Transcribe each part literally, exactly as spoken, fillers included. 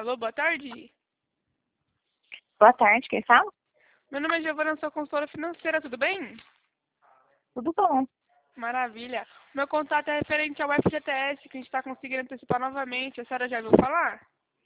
Alô, boa tarde. Boa tarde, quem fala? Meu nome é Giovana, sou consultora financeira, tudo bem? Tudo bom. Maravilha. Meu contato é referente ao F G T S, que a gente está conseguindo antecipar novamente. A senhora já ouviu falar?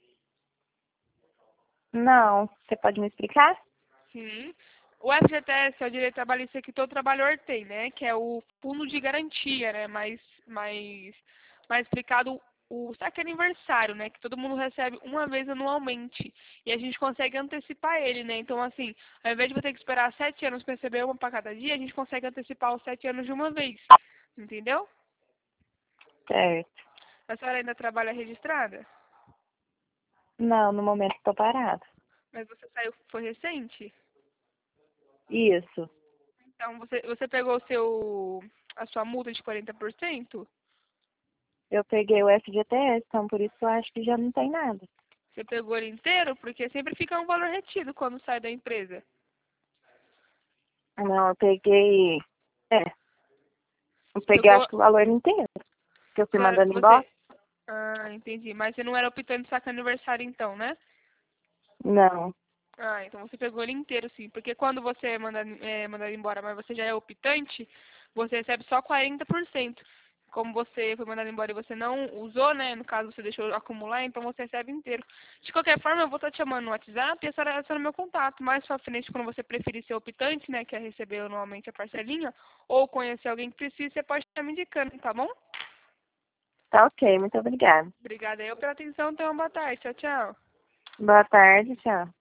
Não, você pode me explicar? Sim. O F G T S é o direito trabalhista que todo trabalhador tem, né? Que é o fundo de garantia, né? Mais, mais, mais explicado o saque aniversário, né? Que todo mundo recebe uma vez anualmente. E a gente consegue antecipar ele, né? Então, assim, ao invés de você ter que esperar sete anos para receber uma para cada dia, a gente consegue antecipar os sete anos de uma vez. Entendeu? Certo. A senhora ainda trabalha registrada? Não, no momento estou parada. Mas você saiu, foi recente? Isso. Então, você, você pegou o seu, a sua multa de quarenta por cento? Eu peguei o F G T S, então por isso eu acho que já não tem nada. Você pegou ele inteiro? Porque sempre fica um valor retido quando sai da empresa. Não, eu peguei. É, eu Você peguei pegou. acho que o valor inteiro. Que eu fui Claro, mandando embora? você. Ah, entendi. Mas você não era optante de sacar aniversário então, né? Não. Ah, então você pegou ele inteiro, sim. Porque quando você é mandado, é, mandado embora, mas você já é optante, você recebe só quarenta por cento. Como você foi mandado embora e você não usou, né? No caso, você deixou acumular, então você recebe inteiro. De qualquer forma, eu vou estar te chamando no WhatsApp e essa é esse é o meu contato. Mais pra frente, quando você preferir ser optante, né? Que é receber anualmente a parcelinha, ou conhecer alguém que precisa, você pode estar me indicando, tá bom? Tá ok, muito obrigada. Obrigada eu pela atenção. Tenha uma boa tarde. Tchau, tchau. Boa tarde, tchau.